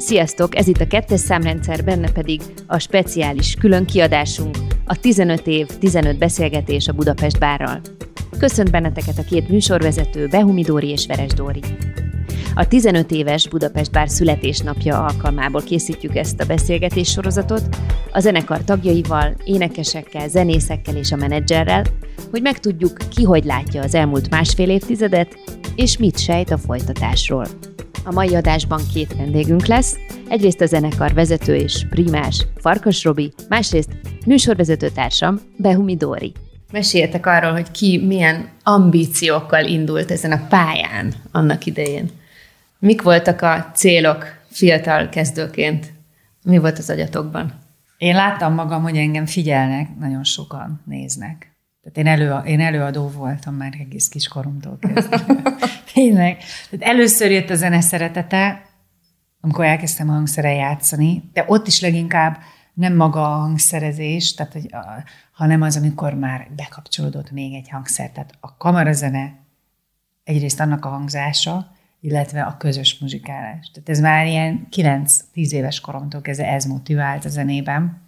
Sziasztok, ez itt a 2-es számrendszer, benne pedig a speciális külön kiadásunk, a 15 év, 15 beszélgetés a Budapest Bárral. Köszönt benneteket a két műsorvezető, Behumi Dóri és Veres Dóri. A 15 éves Budapest Bár születésnapja alkalmából készítjük ezt a beszélgetés sorozatot a zenekar tagjaival, énekesekkel, zenészekkel és a menedzserrel, hogy megtudjuk, ki hogy látja az elmúlt másfél évtizedet, és mit sejt a folytatásról. A mai adásban két vendégünk lesz, egyrészt a zenekar vezető és primás Farkas Robi, másrészt műsorvezető társam Behumi Dóri. Meséljetek arról, hogy ki milyen ambíciókkal indult ezen a pályán annak idején. Mik voltak a célok fiatal kezdőként? Mi volt az agyatokban? Én láttam magam, hogy engem figyelnek, nagyon sokan néznek. Tehát én előadó voltam már egész kiskoromtól kezdve. Tényleg. Tehát először jött a zene szeretete, amikor elkezdtem a hangszeren játszani, de ott is leginkább nem maga a hangszerezés, tehát, hanem az, amikor már bekapcsolódott még egy hangszer. Tehát a kamarazene egyrészt annak a hangzása, illetve a közös muzsikálás. Tehát ez már ilyen 9-10 éves koromtól kezdve ez motivált a zenében.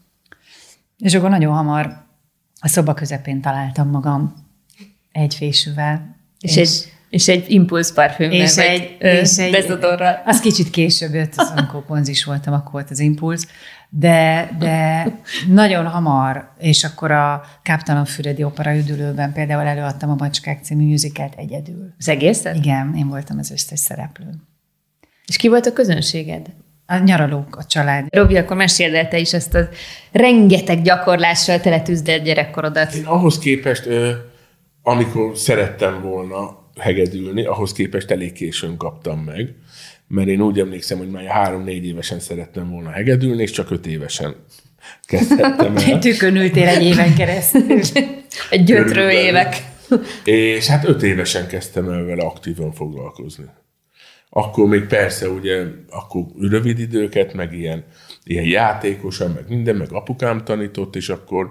És akkor nagyon hamar a szoba közepén találtam magam egy fésűvel. És egy impulsz parfümben, és egy dezodorral. Az kicsit később jött, amikor konzis voltam, akkor volt az impulsz. De nagyon hamar, és akkor a Káptalanfüredi Opera Üdülőben például előadtam a Macskák című musicalt egyedül. Az egészet? Igen, én voltam az összes szereplő. És ki volt a közönséged? A nyaralók, a család. Robi, akkor meséld el te is ezt a rengeteg gyakorlással teletűzdelt gyerekkorodat. Én ahhoz képest, amikor szerettem volna hegedülni, ahhoz képest elég későn kaptam meg, mert én úgy emlékszem, hogy már 3-4 évesen szerettem volna hegedülni, és csak 5 évesen kezdtem el. Tükön ültél egy éven keresztül. Egy gyötrő évek. És hát 5 évesen kezdtem el vele aktívan foglalkozni. Akkor még persze ugye, akkor rövid időket, meg ilyen játékosan, meg minden, meg apukám tanított, és akkor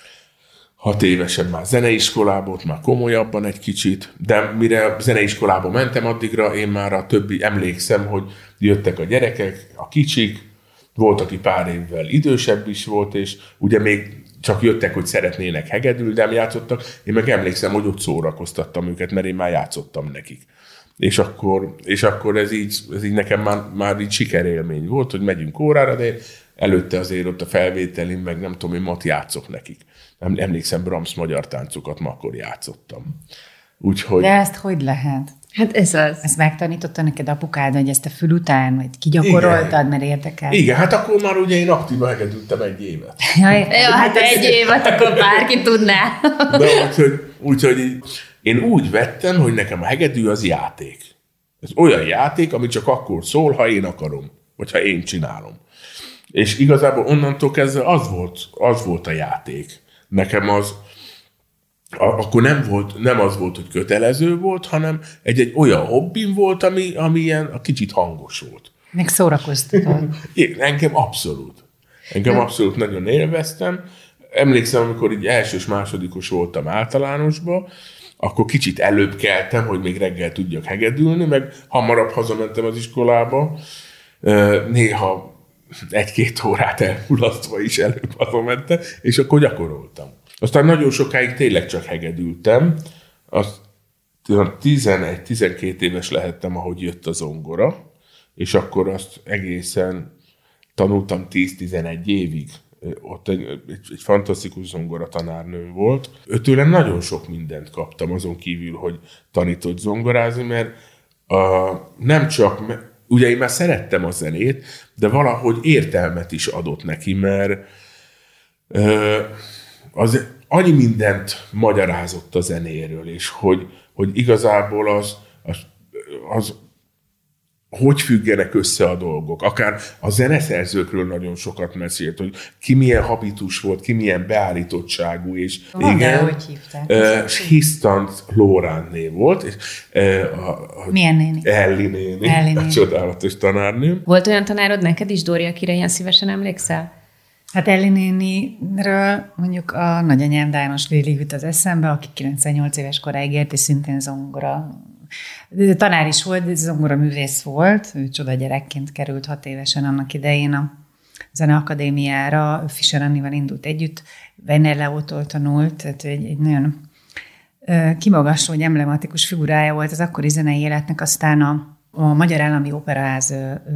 6 évesen már zeneiskolába, ott már komolyabban egy kicsit, de mire zeneiskolába mentem, addigra én már a többi emlékszem, hogy jöttek a gyerekek, a kicsik, volt, aki pár évvel idősebb is volt, és ugye még csak jöttek, hogy szeretnének hegedülni, de játszottak. Én meg emlékszem, hogy ott szórakoztattam őket, mert én már játszottam nekik. És akkor ez így nekem már így sikerélmény volt, hogy megyünk órára, de előtte azért ott a felvételin, meg nem tudom, én mat játszok nekik. Emlékszem, Brahms magyar táncokat ma akkor játszottam. Úgyhogy... De ezt hogy lehet? Hát ez az. Ezt megtanította neked apukád, hogy ezt a fül után, vagy kigyakoroltad, mert érdekel? Igen, hát akkor már ugye én aktívan hegedültem 1 évet. Hát 1 évet, akkor bárki tudná. De úgyhogy én úgy vettem, hogy nekem a hegedű az játék. Ez olyan játék, ami csak akkor szól, ha én akarom, vagy ha én csinálom. És igazából onnantól kezdve az volt a játék. Nekem az, akkor nem az volt, hogy kötelező volt, hanem egy olyan hobbim volt, ami ilyen a kicsit hangos volt. Meg szórakoztatod. Engem abszolút nagyon élveztem. Emlékszem, amikor így elsős, másodikos voltam általánosban, akkor kicsit előbb keltem, hogy még reggel tudjak hegedülni, meg hamarabb hazamentem az iskolába. Néha 1-2 órát elmulasztva is előbb hazamentem, és akkor gyakoroltam. Aztán nagyon sokáig tényleg csak hegedültem. Azt 11-12 éves lehettem, ahogy jött a zongora, és akkor azt egészen tanultam 10-11 évig. Ott egy fantasztikus zongora tanárnőm volt. Tőlem nagyon sok mindent kaptam, azon kívül, hogy tanított zongorázni, mert nem csak... Ugye én már szerettem a zenét, de valahogy értelmet is adott neki, mert az annyi mindent magyarázott a zenéről, és hogy igazából az hogy függenek össze a dolgok. Akár a zeneszerzőkről nagyon sokat mesélt, hogy ki milyen habitus volt, ki milyen beállítottságú, és igen, hogy hívták? Hisztant Lóránné volt. És, milyen néni? Elli néni. A csodálatos tanárnő. Volt olyan tanárod neked is, Dóri, akire ilyen szívesen emlékszel? Hát Elli néniről mondjuk a nagyanyám Dános Lili jut az eszembe, aki 98 éves koráig ért, és szintén zongora tanár is volt, zongoraművész volt, ő csoda gyerekként került 6 évesen annak idején a Zeneakadémiára, Fischer Annival indult együtt, Weiner Leótól tanult, tehát egy nagyon kimagasló, egy emblematikus figurája volt az akkori zenei életnek, aztán a Magyar Állami Operaház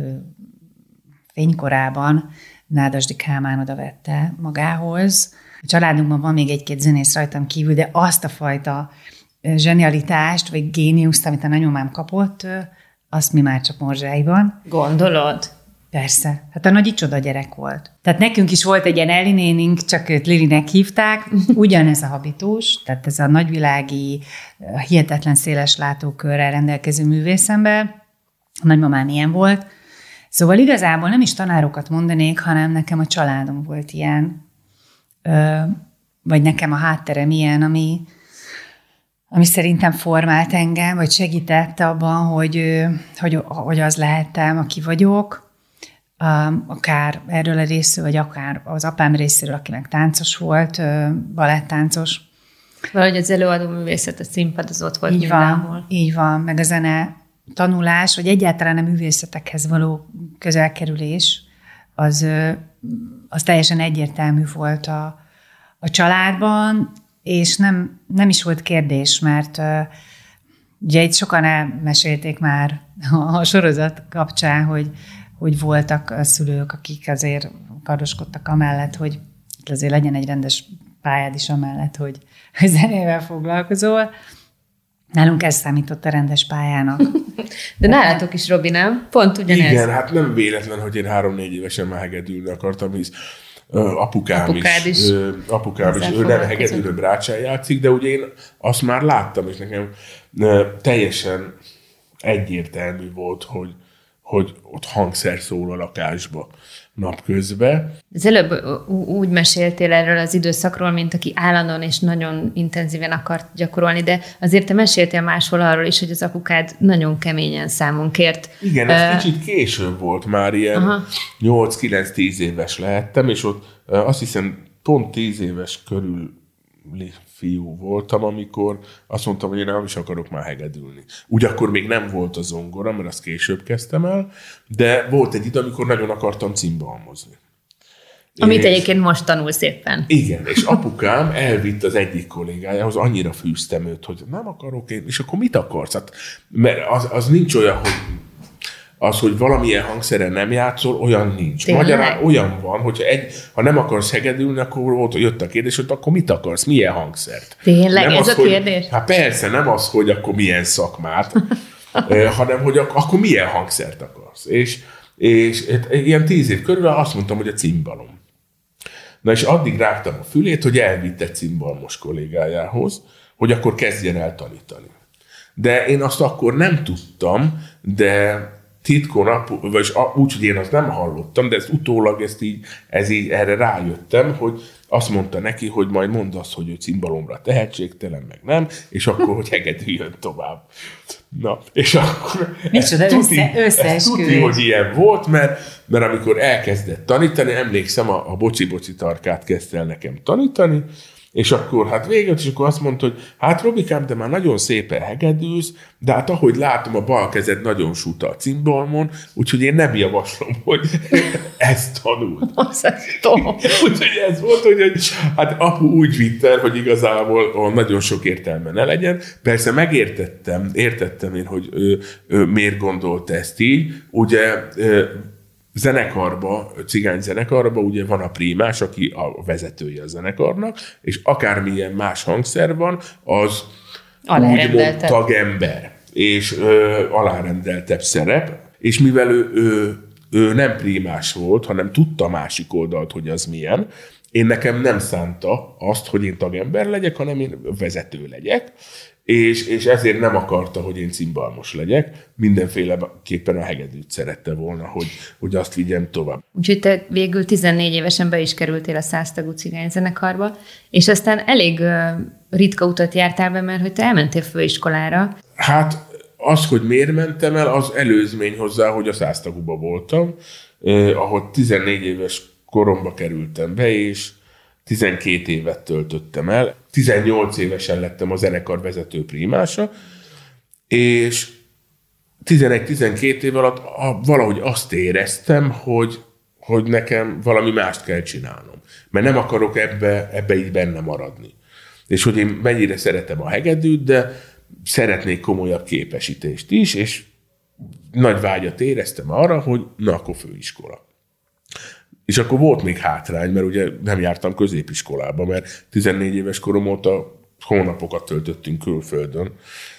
fénykorában Nádasdy Kálmán oda vette magához. A családunkban van még 1-2 zenész rajtam kívül, de azt a fajta zsenialitást, vagy géniuszt, amit a nagymamám kapott, azt mi már csak morzsáiban. Gondolod? Persze. Hát a Nagyi csoda gyerek volt. Tehát nekünk is volt egy ilyen Elli nénink, csak őt Lilinek hívták, ugyanez a habitus, tehát ez a nagyvilági, hihetetlen széles látókörrel rendelkező művészember. A nagymamám ilyen volt. Szóval igazából nem is tanárokat mondanék, hanem nekem a családom volt ilyen, vagy nekem a hátterem ilyen, ami szerintem formált engem, vagy segített abban, hogy az lehettem, aki vagyok, akár erről a részről, vagy akár az apám részéről, aki meg táncos volt, balettáncos. Valahogy az előadó művészet, a színpad az ott volt mindenhol. Így van, meg a zene tanulás, vagy egyáltalán a művészetekhez való közelkerülés, az teljesen egyértelmű volt a családban, és nem is volt kérdés, mert ugye itt sokan elmesélték már a sorozat kapcsán, hogy voltak a szülők, akik azért kardoskodtak amellett, hogy azért legyen egy rendes pályád is amellett, hogy zenével foglalkozol. Nálunk ez számított a rendes pályának. De nálatok is, Robi, nem? Pont ugyanez. Igen, hát nem véletlen, hogy én 3-4 évesen már hegedülni akartam, hisz apukám is. Ő nem hegedülő brácsán játszik, de ugye én azt már láttam, és nekem teljesen egyértelmű volt, hogy ott hangszer szól a lakásba napközben. Az előbb úgy meséltél erről az időszakról, mint aki állandóan és nagyon intenzíven akart gyakorolni, de azért te meséltél máshol arról is, hogy az apukád nagyon keményen számon kért. Igen, ez kicsit később volt, már ilyen 8-9-10 éves lehettem, és ott azt hiszem pont 10 éves körüli fiú voltam, amikor azt mondtam, hogy én nem is akarok már hegedülni. Úgy akkor még nem volt a zongora, mert azt később kezdtem el, de volt egy idő, amikor nagyon akartam cimbalmozni. Amit egyébként most tanulsz éppen. Igen, és apukám elvitt az egyik kollégájához, annyira fűztem őt, hogy nem akarok én, és akkor mit akarsz? Hát, mert az nincs olyan, hogy valamilyen hangszeren nem játszol, olyan nincs. Tényleg? Magyarán olyan van, hogyha ha nem akarsz hegedülni, akkor jött a kérdés, hogy akkor mit akarsz, milyen hangszert? Tényleg, nem ez az, a kérdés? Hát persze, nem az, hogy akkor milyen szakmát, hanem hogy akkor milyen hangszert akarsz. És ilyen 10 év körül azt mondtam, hogy a cimbalom. Na és addig rágtam a fülét, hogy elvitt egy cimbalmos kollégájához, hogy akkor kezdjen el tanítani. De én azt akkor nem tudtam, de titkon, vagy úgy, hogy én azt nem hallottam, de ezt utólag erre rájöttem, hogy azt mondta neki, hogy majd mondd azt, hogy ő cimbalomra tehetségtelen, meg nem, és akkor, hogy hegedüljön tovább. Na, és akkor micsoda összeesküvés. Hogy ilyen volt, mert amikor elkezdett tanítani, emlékszem, a Bocsi-Bocsi Tarkát kezdte el nekem tanítani, és akkor hát végül, és akkor azt mondta, hogy hát Robikám, te már nagyon szépen hegedülsz, de hát ahogy látom, a bal kezed nagyon suta a cimbalmon, úgyhogy én nem javaslom, hogy ezt tanuld. Úgyhogy ez volt, hogy hát apu úgy vitt el, hogy igazából nagyon sok értelme ne legyen. Persze értettem én, hogy ő miért gondolta ezt így. Ugye zenekarba, cigány zenekarba ugye van a prímás, aki a vezetője a zenekarnak, és akármilyen más hangszer van, az úgymond tagember, és alárendeltebb szerep, és mivel ő nem prímás volt, hanem tudta a másik oldalt, hogy az milyen, nekem nem szánta azt, hogy én tagember legyek, hanem én vezető legyek, és ezért nem akarta, hogy én cimbalmos legyek, mindenféleképpen a hegedűt szerette volna, hogy azt vigyem tovább. Úgyhogy te végül 14 évesen be is kerültél a 100 tagú cigányzenekarba, és aztán elég ritka utat jártál be, mert hogy te elmentél főiskolára. Hát az, hogy miért mentem el, az előzmény hozzá, hogy a 100 tagúba voltam, ahol 14 éves koromba kerültem be, és 12 évet töltöttem el. 18 évesen lettem a zenekar vezető prímása, És 11-12 év alatt valahogy azt éreztem, hogy nekem valami mást kell csinálnom. Mert nem akarok ebbe így benne maradni. És hogy én mennyire szeretem a hegedűt, de szeretnék komolyabb képesítést is, és nagy vágyat éreztem arra, hogy na, akkor főiskola. És akkor volt még hátrány, mert ugye nem jártam középiskolába, mert 14 éves korom óta hónapokat töltöttünk külföldön,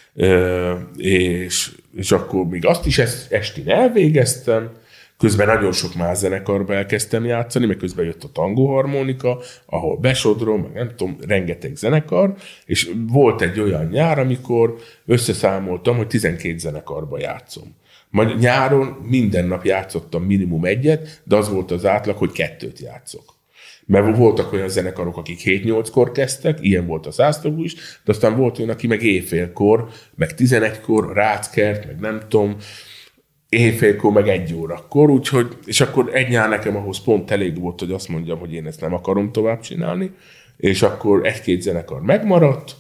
és akkor még azt is estén elvégeztem, közben nagyon sok más zenekarba elkezdtem játszani, meg közben jött a tangóharmonika, ahol besodrom, meg nem tudom, rengeteg zenekar, és volt egy olyan nyár, amikor összeszámoltam, hogy 12 zenekarba játszom. Majd nyáron minden nap játszottam minimum egyet, de az volt az átlag, hogy 2 játszok. Mert voltak olyan zenekarok, akik 7-8-kor kezdtek, ilyen volt a Zászlóvú is, de aztán volt olyan, aki meg éjfélkor, meg 11-kor, Ráckert, meg nem tudom, éjfélkor, meg 1 órakor, úgyhogy, és akkor egy nyár nekem ahhoz pont elég volt, hogy azt mondjam, hogy én ezt nem akarom tovább csinálni, és akkor 1-2 zenekar megmaradt,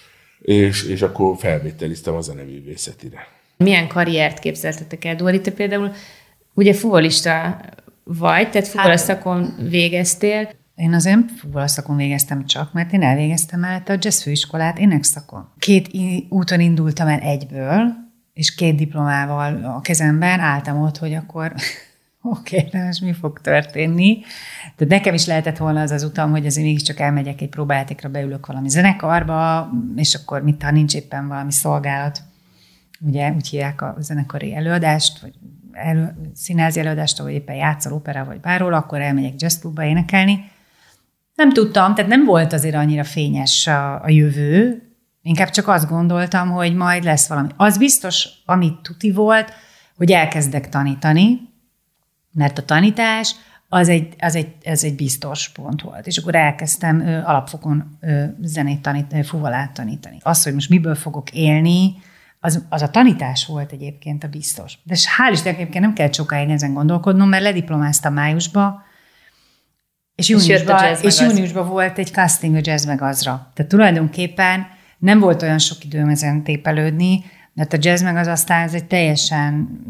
és akkor felvételiztem a zeneművészetire. Milyen karriert képzeltetek el, Dóri? Te például ugye fuvolista vagy, tehát fuvolaszakon végeztél. Én azért fuvolaszakon végeztem csak, mert én elvégeztem mellette a jazz főiskolát énekszakon. 2 úton indultam el egyből, és 2 diplomával a kezemben álltam ott, hogy akkor oké, de most mi fog történni. Tehát nekem is lehetett volna az utam, hogy azért mégiscsak elmegyek egy próbajátékra, beülök valami zenekarba, és akkor ha nincs éppen valami szolgálat, ugye úgy hívják a zenekari előadást, vagy színházi előadást, ahol éppen játszol opera vagy bárhol, akkor elmegyek jazzklubba énekelni. Nem tudtam, tehát nem volt azért annyira fényes a jövő, inkább csak azt gondoltam, hogy majd lesz valami. Az biztos, amit tuti volt, hogy elkezdek tanítani, mert a tanítás az egy biztos pont volt. És akkor elkezdtem alapfokon zenét tanítani, fuvolát tanítani. Az, hogy most miből fogok élni, az a tanítás volt egyébként a biztos. De hál' Istennek egyébként nem kellett sokáig ezen gondolkodnom, mert lediplomáztam májusba, és júniusban volt egy casting a Jazz Meg Azra. Tehát tulajdonképpen nem volt olyan sok időm ezen tépelődni, mert a Jazz Meg Az aztán ez egy teljesen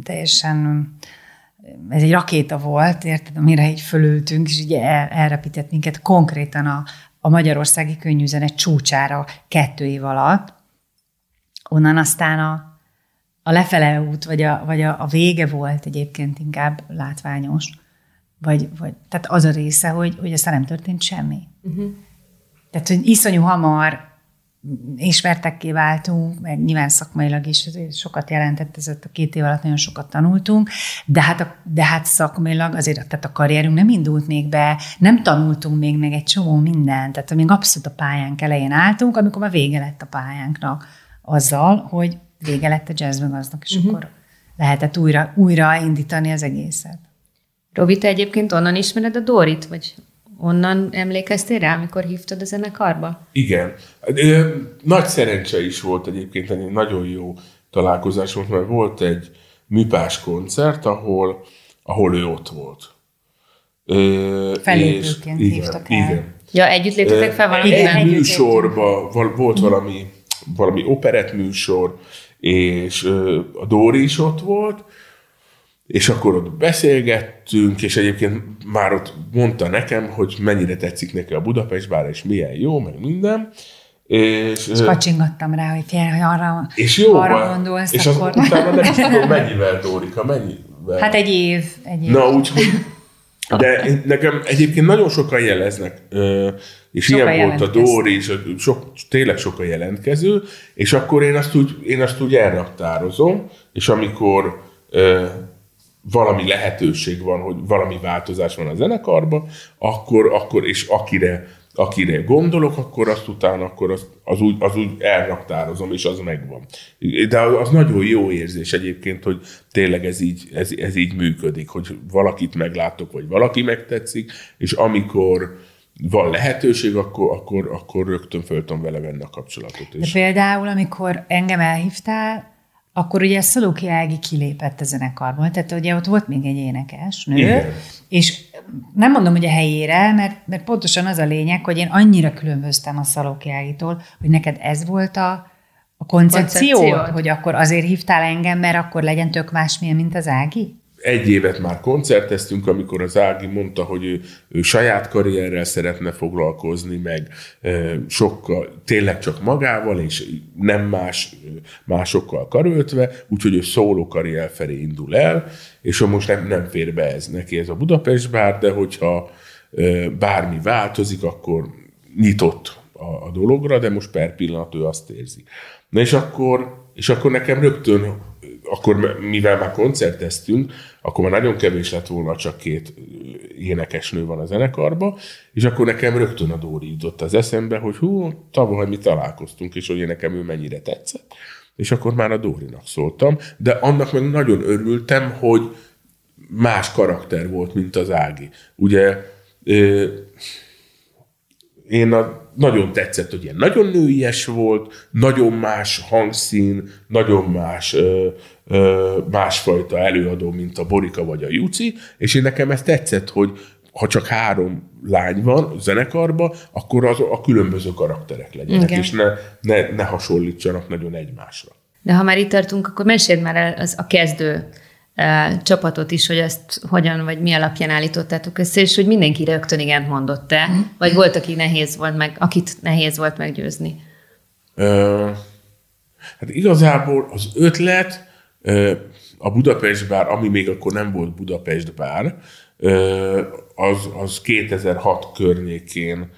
ez egy rakéta volt, érted, amire így fölültünk, és így elrepített minket konkrétan a magyarországi könnyűzene csúcsára 2 év alatt. Onnan aztán a lefele út, vagy a vége volt egyébként inkább látványos. Tehát az a része, hogy aztán nem történt semmi. Uh-huh. Tehát, hogy iszonyú hamar ismertekké váltunk, meg nyilván szakmailag is sokat jelentett, ez a 2 év alatt nagyon sokat tanultunk, de hát szakmailag azért tehát a karrierünk nem indult még be, nem tanultunk még meg egy csomó mindent, tehát még abszolút a pályánk elején álltunk, amikor már vége lett a pályánknak azzal, hogy vége lett a Jazz Meg Aznak, és akkor lehetett újra indítani az egészet. Robi, te egyébként onnan ismered a Dórit, vagy onnan emlékeztél rá, amikor hívtad a zenekarba? Igen. Nagy szerencse is volt egyébként, egy nagyon jó találkozás volt, mert volt egy műpás koncert, ahol ő ott volt. Fellépőként hívtak el. Igen. Ja, együtt léptetek fel valami? Egy műsorban volt valami operett műsor, és a Dóri is ott volt, és akkor ott beszélgettünk, és egyébként már ott mondta nekem, hogy mennyire tetszik neki a Budapest bár, és milyen jó, meg minden. És kacsingattam rá, hogy fél, hogy arra gondolsz, és akkor... És utána nem is tudom, mennyivel, Dórika, mennyivel? Hát egy év. Na, úgyhogy... De nekem egyébként nagyon sokan jeleznek, és sokan ilyen volt a Dóri, és tényleg sokan jelentkező, és akkor én azt úgy elraktározom, és amikor valami lehetőség van, hogy valami változás van a zenekarban, akkor és akire gondolok, akkor azt utána az úgy elraktározom, és az megvan. De az nagyon jó érzés egyébként, hogy tényleg ez így működik, hogy valakit meglátok, vagy valaki megtetszik, és amikor van lehetőség, akkor rögtön föl tudom vele venni a kapcsolatot. De például, amikor engem elhívtál, akkor ugye Szalóki Ági kilépett a zenekarból, tehát ugye ott volt még egy énekes nő, igen. És nem mondom, hogy a helyére, mert pontosan az a lényeg, hogy én annyira különböztem a Szalóki Ágitól, hogy neked ez volt A koncepció? Hogy akkor azért hívtál engem, mert akkor legyen tök másmilyen, mint az Ági? 1 évet már koncerteztünk, amikor az Ági mondta, hogy ő saját karrierrel szeretne foglalkozni, meg sokkal, tényleg csak magával, és nem másokkal karöltve, úgyhogy ő szóló karrier felé indul el, és most nem fér be neki ez a Budapest Bár, de hogyha bármi változik, akkor nyitott a dologra, de most per pillanat ő azt érzi. Na és akkor nekem rögtön, akkor mivel már koncerteztünk, akkor már nagyon kevés lett volna, csak 2 énekesnő van a zenekarban, és akkor nekem rögtön a Dóri jutott az eszembe, hogy tavaly mi találkoztunk, és hogy nekem ő mennyire tetszett, és akkor már a Dórinak szóltam, de annak meg nagyon örültem, hogy más karakter volt, mint az Ági. Ugye nagyon tetszett, hogy ilyen nagyon nőies volt, nagyon más hangszín, nagyon másfajta előadó, mint a Borika vagy a Juci, és nekem ez tetszett, hogy ha csak 3 lány van zenekarban, akkor a különböző karakterek legyenek, igen. És ne hasonlítsanak nagyon egymásra. De ha már itt tartunk, akkor meséld már el a kezdő csapatot is, hogy ezt hogyan, vagy mi alapján állítottátok össze, és hogy mindenki rögtön igent mondott-e, vagy volt, akit nehéz volt meggyőzni? Hát igazából az ötlet, a Budapest Bár, ami még akkor nem volt Budapest Bár, az 2006 környékén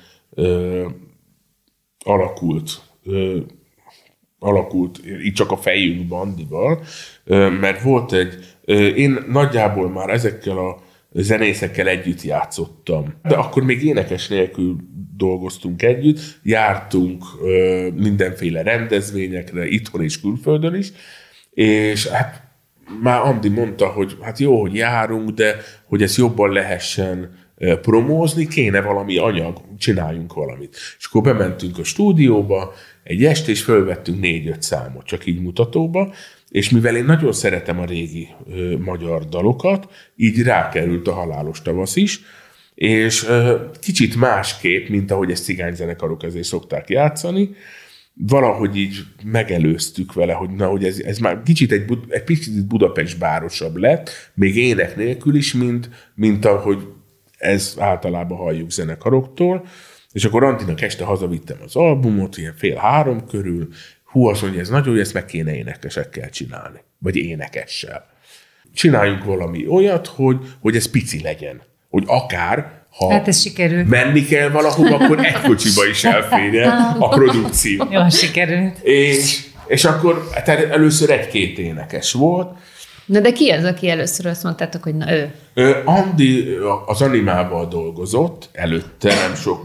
alakult így csak a fejünkben Andival, mert volt én nagyjából már ezekkel a zenészekkel együtt játszottam. De akkor még énekes nélkül dolgoztunk együtt, jártunk mindenféle rendezvényekre, itthon és külföldön is, és hát már Andi mondta, hogy hát jó, hogy járunk, de hogy ezt jobban lehessen promózni, kéne valami anyag, csináljunk valamit. És akkor bementünk a stúdióba egy este, és fölvettünk 4-5 számot, csak így mutatóba, és mivel én nagyon szeretem a régi magyar dalokat, így rákerült a Halálos tavasz is, és kicsit másképp, mint ahogy ezt cigányzenekarok ezért szokták játszani, valahogy így megelőztük vele, hogy ez már egy picit Budapest bárosabb lett, még ének nélkül is, mint ahogy ez általában halljuk zenekaroktól, és akkor Antinak este hazavittem az albumot, ilyen 2:30 körül, azt mondja, ez nagyon jó, ezt meg kéne énekesekkel csinálni, vagy énekessel. Csináljunk valami olyat, hogy ez pici legyen, hogy akár, ha hát ez sikerült. Menni kell valahova, akkor egy kocsiba is elférjen a produkció. Jó, sikerült. És akkor először 1-2 énekes volt. Na de ki az, aki először azt mondtátok, hogy na ő? Andi az Animával dolgozott előtte, nem sok,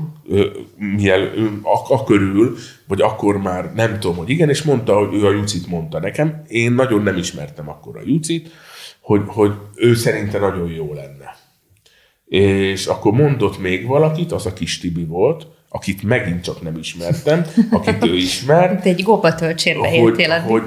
körül, vagy akkor már nem tudom, hogy igen, és mondta, hogy ő a Jucit mondta nekem. Én nagyon nem ismertem akkor a Jucit, hogy ő szerinte nagyon jó lenne. És akkor mondott még valakit, az a Kis Tibi volt, akit megint csak nem ismertem, akit ő ismert. Te egy gópatölcsérbe éltél addig.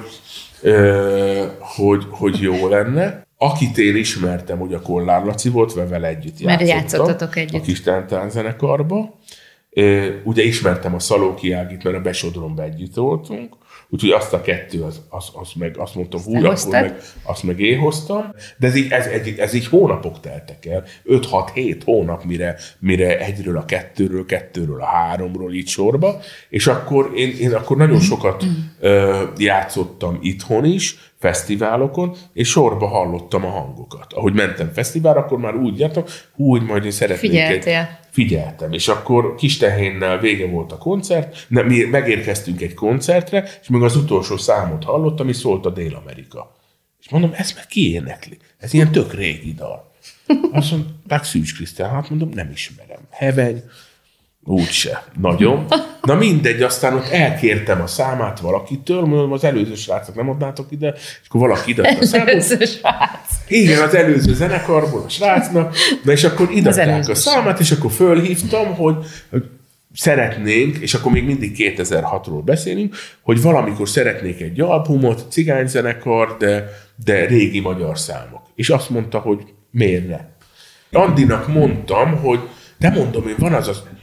Hogy jó lenne. Akit én ismertem, hogy a Kollár Laci volt, vele együtt játszottatok együtt. A Kis Tántán zenekarba. Ugye ismertem a Szalóki Ágit, mert a Besodromba együtt voltunk, úgyhogy azt a 2, azt mondtam, akkor meg azt meg én hoztam, de ez így hónapok teltek el, 5-6-7 hónap, mire 1-ről a 2-ről, 2-ről a 3-ról így sorba, és akkor én akkor nagyon sokat játszottam itthon is, fesztiválokon, és sorba hallottam a hangokat. Ahogy mentem fesztiválra, akkor már úgy jártam, hogy majd én szeretnék Figyeltem, és akkor Kistehénnel vége volt a koncert, mi megérkeztünk egy koncertre, és még az utolsó számot hallottam, és szólt a Dél-Amerika. És mondom, ez meg ki énekli? Ez ilyen tök régi dal. Azt mondták, Szűcs Krisztián, hát mondom, nem ismerem. Heveny, úgyse. Nagyon. Na mindegy, aztán ott elkértem a számát valakitől, mondom, az előző srácok nem adnátok ide, és akkor valaki idadta a számot. Előző srác. Igen, az előző zenekarból a srácnak, na és akkor idatták a számát, és akkor fölhívtam, hogy szeretnénk, és akkor még mindig 2006-ról beszélünk, hogy valamikor szeretnék egy albumot, cigányzenekar, de régi magyar számok. És azt mondta, hogy miért ne. Andinak mondtam, hogy de mondom én, van az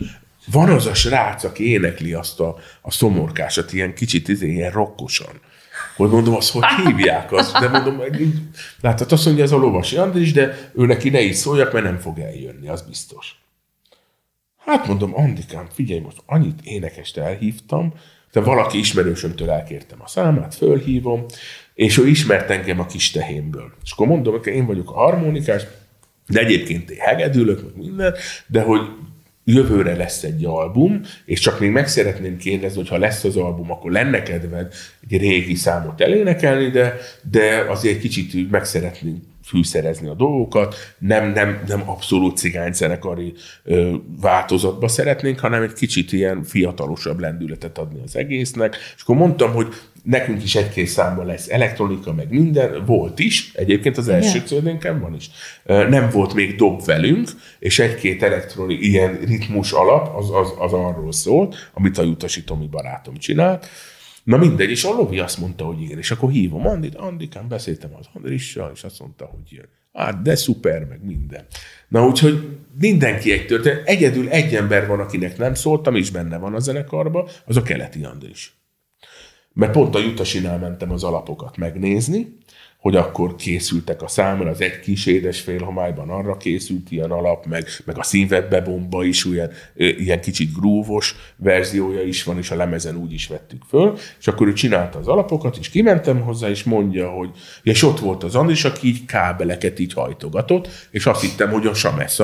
van az a srác, aki énekli azt a szomorkásat, ilyen kicsit ilyen rockosan. Hogy mondom, azt hogy hívják azt? De mondom, látod, azt mondja, ez a Lovasi Andris, de ő neki ne így szóljak, mert nem fog eljönni, az biztos. Hát mondom, Andikám, figyelj, most annyit énekest elhívtam, de valaki ismerősömtől elkértem a számát, fölhívom, és ő ismert engem a kis tehénből. És akkor mondom, hogy én vagyok a harmonikás, de egyébként én hegedülök, meg minden, de hogy jövőre lesz egy album, és csak még meg szeretném kérdezni, hogy ha lesz az album, akkor lenne kedved egy régi számot elénekelni, de azért kicsit meg szeretnénk fűszerezni a dolgokat, nem abszolút cigányzenekari változatba szeretnénk, hanem egy kicsit ilyen fiatalosabb lendületet adni az egésznek. És akkor mondtam, hogy nekünk is egy-két számban lesz elektronika, meg minden, volt is, egyébként az első CD-nken van is. Nem volt még dob velünk, és egy-két ilyen ritmus alap, az arról szólt, amit a Jutasi Tomi barátom csinált. Na mindegy, és a Lovi azt mondta, hogy igen, és akkor hívom Andikán, beszéltem az Andrissal, és azt mondta, hogy jön. Hát, de szuper, meg minden. Na úgyhogy mindenki egy történet. Egyedül egy ember van, akinek nem szóltam, és benne van a zenekarban, az a Keleti Andris. Mert pont a Jutasinál mentem az alapokat megnézni, hogy akkor készültek a számra, az Egy kis édes félhomályban arra készült ilyen alap, meg a Színvedbe bomba is ilyen kicsit grúvos verziója is van, és a lemezen úgy is vettük föl, és akkor ő csinálta az alapokat, és kimentem hozzá, és mondja, hogy és ott volt az Andris, aki így kábeleket így hajtogatott, és azt hittem, hogy a Samesz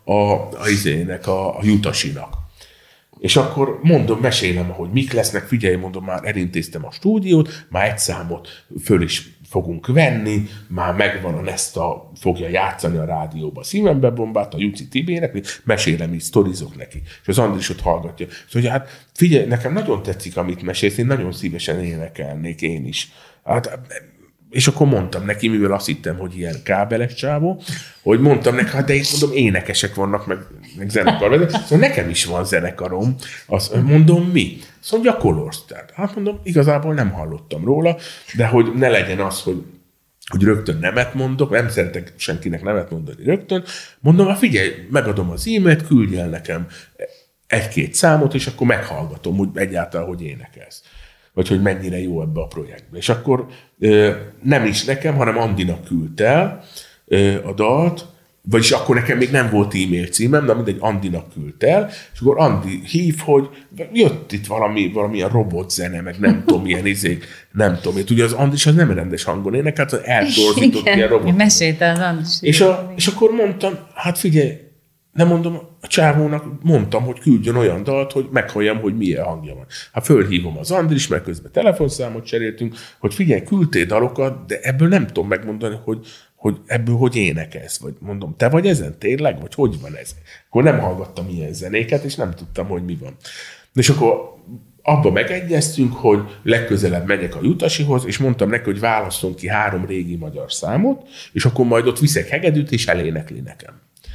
a Jutasinak. És akkor mondom, mesélem, hogy mik lesznek, figyelj, mondom, már elintéztem a stúdiót, már egy számot föl is fogunk venni, már megvan a Nesta, fogja játszani a rádióba a Szívembe bombát, a Juci Tibének, mesélem, így sztorizok neki. És az Andris ott hallgatja. Szóval, hát figyelj, nekem nagyon tetszik, amit mesélsz, én nagyon szívesen énekelnék én is. Hát, és akkor mondtam neki, mivel azt hittem, hogy ilyen kábeles csávó, hogy mondtam neki, hát de itt mondom, énekesek vannak, meg zenekar. Szóval nekem is van zenekarom. Azt mondom, mi? Azt mondja, Colors. Tehát, hát mondom, igazából nem hallottam róla, de hogy ne legyen az, hogy rögtön nemet mondok, nem szeretek senkinek nemet mondani rögtön. Mondom, hát figyelj, megadom az e-mailt, küldj el nekem egy-két számot, és akkor meghallgatom, hogy egyáltalán, hogy énekelsz. Vagy hogy mennyire jó ebbe a projektbe. És akkor nem is nekem, hanem Andinak küldt el a dalt, vagyis akkor nekem még nem volt e-mail címem, de mindegy, Andinak küldt el, és akkor Andi hív, hogy jött itt valamilyen robotzene, meg nem tudom, milyen nem tudom. Ugye az Andis az nem rendes hangon énekelt, az eltorzított ilyen robot. Mesélte az Andis. És akkor mondtam, hát figyelj, nem mondom, a csávónak mondtam, hogy küldjön olyan dalt, hogy meghalljam, hogy milyen hangja van. Hát fölhívom az Andris, mert közben telefonszámot cseréltünk, hogy figyelj, küldtél dalokat, de ebből nem tudom megmondani, hogy ebből hogy énekelsz. Vagy mondom, te vagy ezen tényleg? Vagy hogy van ez? Akkor nem hallgattam ilyen zenéket, és nem tudtam, hogy mi van. És akkor abba megegyeztünk, hogy legközelebb megyek a Jutasihoz, és mondtam neki, hogy válasszon ki 3 régi magyar számot, és akkor majd ott viszek hegedűt, és elénekli nekem.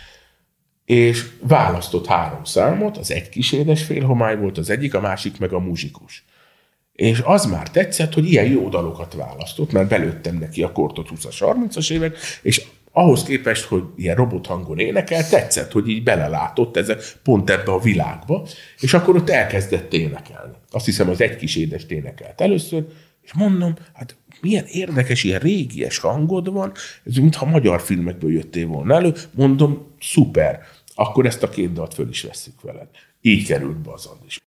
És választott 3 számot, az Egy kis édes félhomály volt az egyik, a másik meg a Muzsikus. És az már tetszett, hogy ilyen jó dalokat választott, mert belőttem neki a kortot 20-as, 30-as évek, és ahhoz képest, hogy ilyen robothangon énekel, tetszett, hogy így belelátott pont ebbe a világba, és akkor ott elkezdett énekelni. Azt hiszem, az Egy kis édest énekelt először, és mondom, hát milyen érdekes, ilyen régies hangod van, ez mintha magyar filmekből jöttél volna elő, mondom, szuper, akkor ezt a 2 dalt föl is vesszük veled. Így került be az Andis.